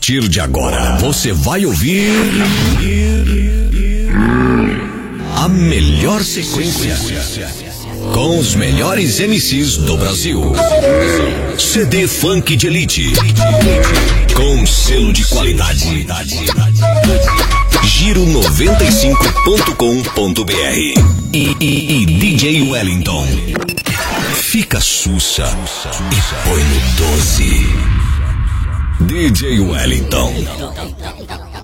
partir de agora, você vai ouvir a melhor sequência com os melhores MCs do Brasil. CD Funk de Elite, com selo de qualidade. Giro95.com.br e DJ Wellington. Fica sussa e põe no 12. DJ Wellington.